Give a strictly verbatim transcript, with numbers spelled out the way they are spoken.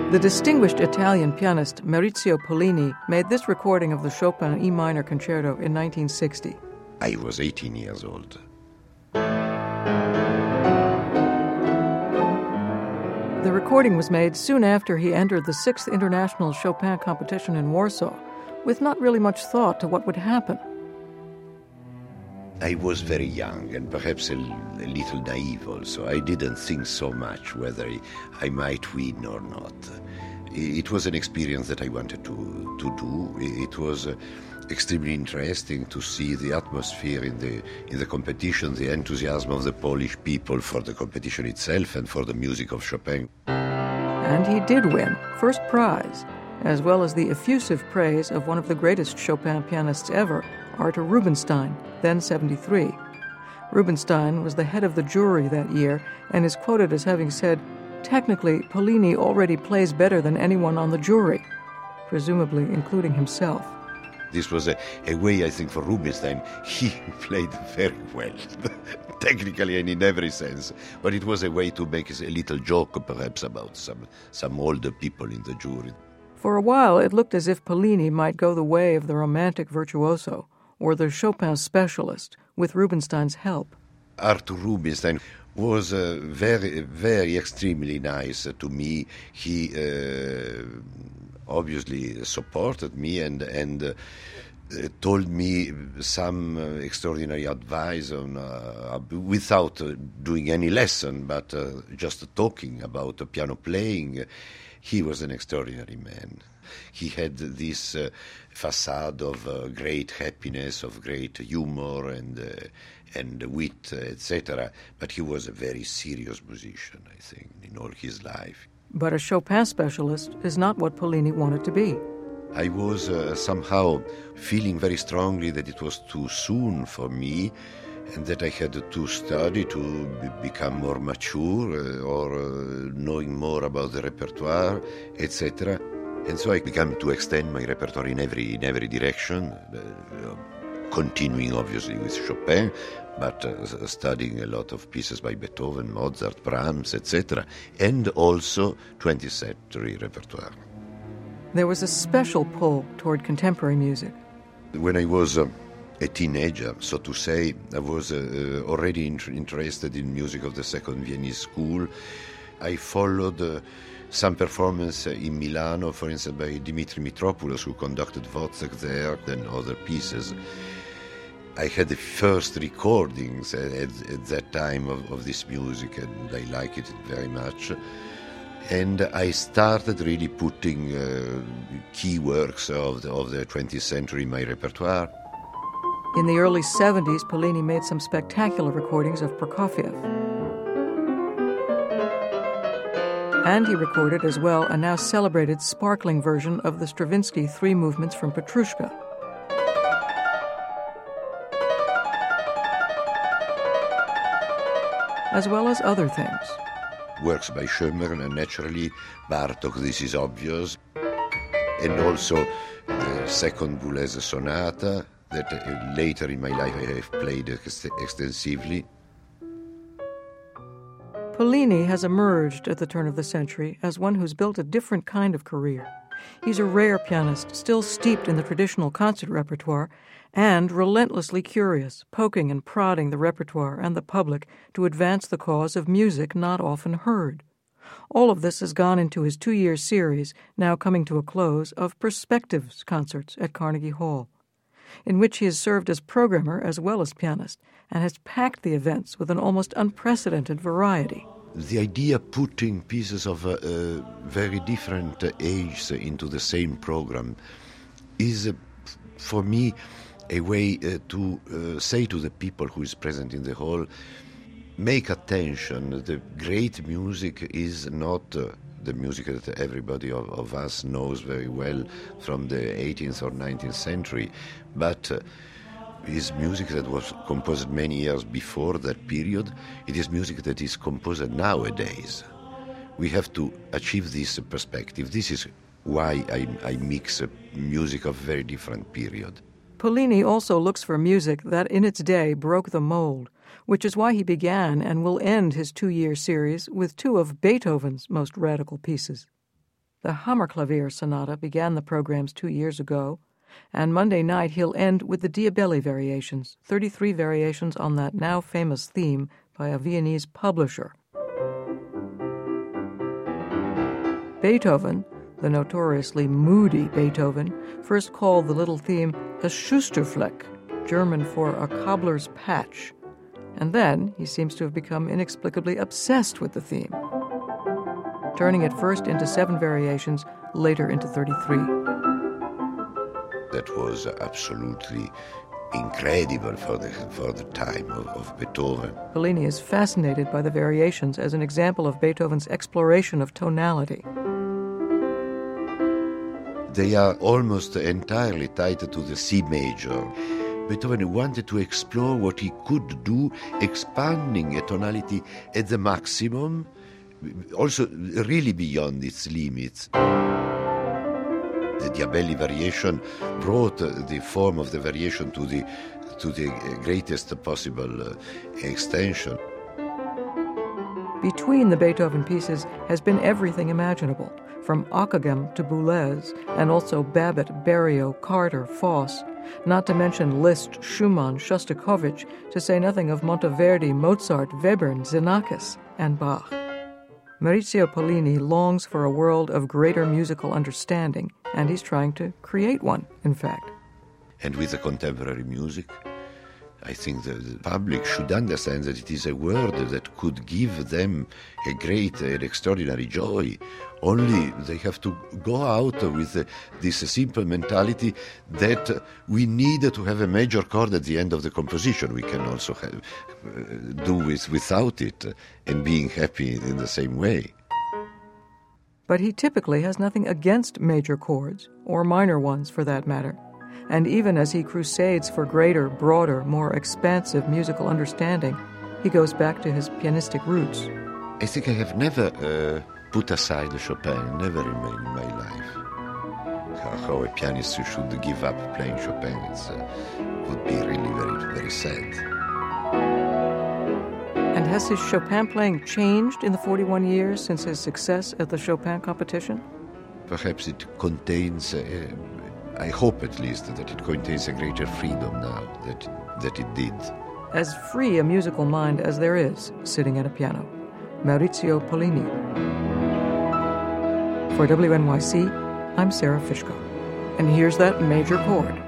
The distinguished Italian pianist Maurizio Pollini made this recording of the Chopin E minor concerto in nineteen sixty. I was eighteen years old. The recording was made soon after he entered the sixth International Chopin competition in Warsaw, with not really much thought to what would happen. I was very young and perhaps a, a little naive also. I didn't think so much whether I, I might win or not. It was an experience that I wanted to, to do. It was uh, extremely interesting to see the atmosphere in the, in the competition, the enthusiasm of the Polish people for the competition itself and for the music of Chopin. And he did win first prize, as well as the effusive praise of one of the greatest Chopin pianists ever, Artur Rubinstein, then seventy-three. Rubinstein was the head of the jury that year and is quoted as having said, "Technically, Pollini already plays better than anyone on the jury," presumably including himself. This was a, a way, I think, for Rubinstein. He played very well, technically and in every sense. But it was a way to make a little joke, perhaps, about some, some older people in the jury. For a while, it looked as if Pollini might go the way of the romantic virtuoso, or the Chopin specialist, with Rubinstein's help. Artur Rubinstein was uh, very, very extremely nice to me. He uh, obviously supported me and and uh, told me some uh, extraordinary advice on uh, without uh, doing any lesson, but uh, just talking about uh, piano playing. He was an extraordinary man. He had this uh, facade of uh, great happiness, of great humor and uh, and wit, uh, et cetera. But he was a very serious musician, I think, in all his life. But a Chopin specialist is not what Pollini wanted to be. I was uh, somehow feeling very strongly that it was too soon for me and that I had to study to be- become more mature uh, or uh, knowing more about the repertoire, et cetera. And so I began to extend my repertoire in every in every direction, uh, continuing obviously with Chopin, but uh, studying a lot of pieces by Beethoven, Mozart, Brahms, et cetera, and also twentieth century repertoire. There was a special pull toward contemporary music. When I was uh, a teenager, so to say, I was uh, uh, already in- interested in music of the Second Viennese School. I followed uh, some performance in Milano, for instance, by Dimitri Mitropoulos, who conducted Wozzeck there, and other pieces. I had the first recordings at, at that time of, of this music, and I liked it very much. And I started really putting uh, key works of the, of the twentieth century in my repertoire. In the early seventies, Pollini made some spectacular recordings of Prokofiev. And he recorded as well a now celebrated sparkling version of the Stravinsky Three Movements from Petrushka. As well as other things. Works by Schömer, and naturally Bartók, this is obvious. And also the second Boulez sonata that uh, later in my life I have played ex- extensively. Pollini has emerged at the turn of the century as one who's built a different kind of career. He's a rare pianist, still steeped in the traditional concert repertoire, and relentlessly curious, poking and prodding the repertoire and the public to advance the cause of music not often heard. All of this has gone into his two-year series, now coming to a close, of Perspectives concerts at Carnegie Hall, in which he has served as programmer as well as pianist, and has packed the events with an almost unprecedented variety. The idea of putting pieces of uh, uh, very different uh, ages into the same program is, uh, for me, a way uh, to uh, say to the people who is present in the hall, make attention, the great music is not uh, the music that everybody of, of us knows very well from the eighteenth or nineteenth century, but uh, is music that was composed many years before that period. It is music that is composed nowadays. We have to achieve this perspective. This is why I, I mix uh, music of very different period. Pollini also looks for music that in its day broke the mold, which is why he began and will end his two-year series with two of Beethoven's most radical pieces. The Hammerklavier Sonata began the programs two years ago, and Monday night he'll end with the Diabelli Variations, thirty-three variations on that now famous theme by a Viennese publisher. Beethoven, the notoriously moody Beethoven, first called the little theme a Schusterfleck, German for a cobbler's patch, and then he seems to have become inexplicably obsessed with the theme, turning it first into seven variations, later into thirty-three. That was absolutely incredible for the, for the time of, of Beethoven. Bellini is fascinated by the variations as an example of Beethoven's exploration of tonality. They are almost entirely tied to the C major. Beethoven wanted to explore what he could do, expanding a tonality at the maximum, also really beyond its limits. The Diabelli variation brought the form of the variation to the, to the greatest possible extension. Between the Beethoven pieces has been everything imaginable, from Ockeghem to Boulez, and also Babbitt, Berio, Carter, Foss, not to mention Liszt, Schumann, Shostakovich, to say nothing of Monteverdi, Mozart, Webern, Xenakis, and Bach. Maurizio Pollini longs for a world of greater musical understanding, and he's trying to create one, in fact. And with the contemporary music, I think the, the public should understand that it is a word that could give them a great and extraordinary joy. Only they have to go out with uh, this simple mentality that uh, we need to have a major chord at the end of the composition. We can also have, uh, do with, without it uh, and being happy in the same way. But he typically has nothing against major chords, or minor ones for that matter. And even as he crusades for greater, broader, more expansive musical understanding, he goes back to his pianistic roots. I think I have never uh, put aside Chopin, never in my, in my life. How, how a pianist should give up playing Chopin, it uh, would be really very, very sad. And has his Chopin playing changed in the forty-one years since his success at the Chopin competition? Perhaps it contains... Uh, I hope at least that it contains a greater freedom now that, that it did. As free a musical mind as there is sitting at a piano. Maurizio Pollini. For W N Y C, I'm Sarah Fishko. And here's that major chord.